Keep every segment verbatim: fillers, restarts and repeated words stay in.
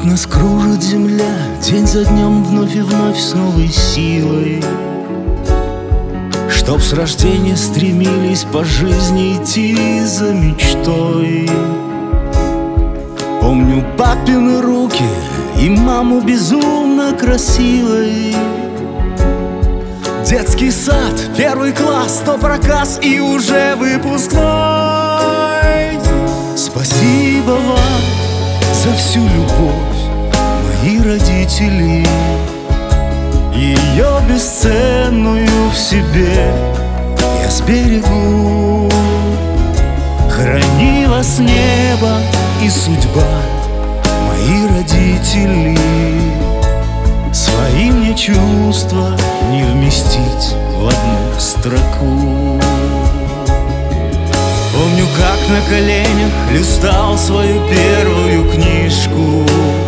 нас кружит земля день за днем, вновь и вновь с новой силой, чтоб с рождения стремились по жизни идти за мечтой. Помню папины руки и маму безумно красивой. Детский сад, первый класс, то проказ и уже выпускной. Спасибо вам за всю любовь, мои родители. Ее бесценную в себе я сберегу. Храни вас небо и судьба, мои родители. Свои мне чувства не вместить в одну строку. Помню, как на коленях листал свою первую книжку,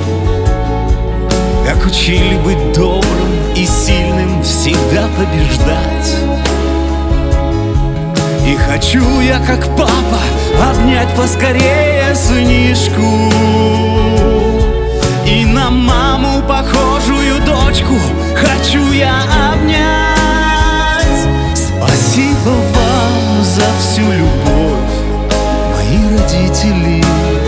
как учили быть добрым и сильным, всегда побеждать. И хочу я, как папа, обнять поскорее сынишку и на маму похожую дочку хочу я обнять. Спасибо вам за всю любовь, мои родители.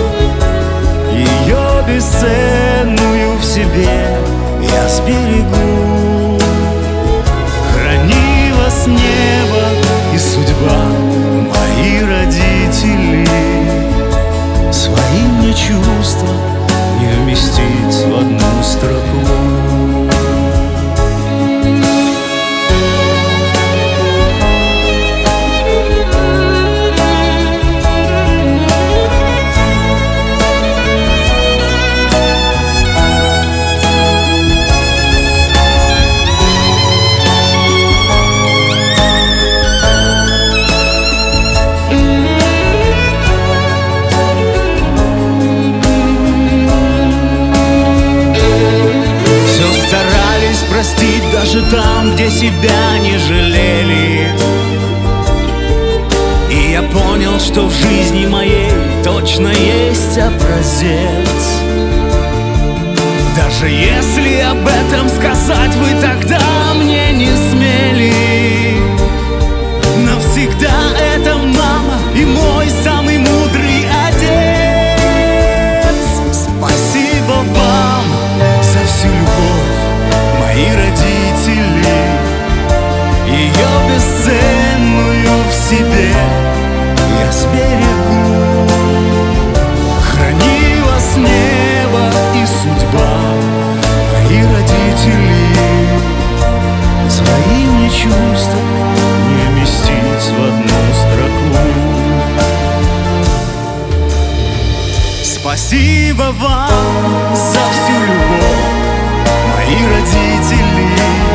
Ее бесценную в себе я сберегу. Храни вас небо и судьба, мои родители. Свои мне чувства не вместить в одну строку. Простить даже там, где себя не жалели. И я понял, что в жизни моей точно есть образец. Даже если об этом сказать вы тогда мне не смели, навсегда это мама и мой самый мудрый отец. Спасибо вам за всю любовь, мои родители. Ее бесценную в себе я сберегу. Храни вас небо и судьба, мои родители. Свои мне чувства не вместить в одну строку. Спасибо вам за всю любовь, мои родители.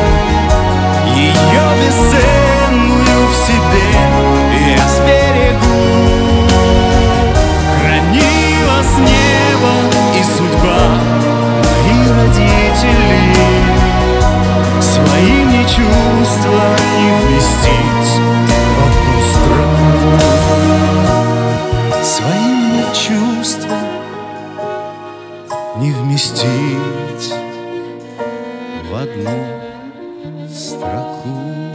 Ее бесценную в себе я сберегу. Храни вас небо и судьба, мои родители. Свои мне чувства не вместить в одну строку. Свои мне чувства не вместить в одну строку.